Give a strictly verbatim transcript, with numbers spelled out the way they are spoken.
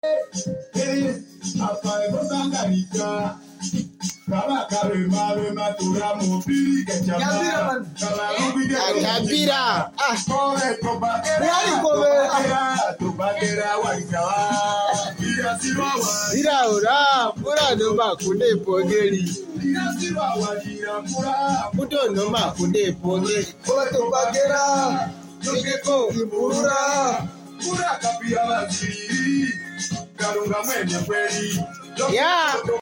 Kabira. Ah. Ira ora, pura no makunde pogeri. Puto no makunde pogeri. Oto bagera. Yoko impura. Pura kapia la. Karunga mwenye kweli. Yeah.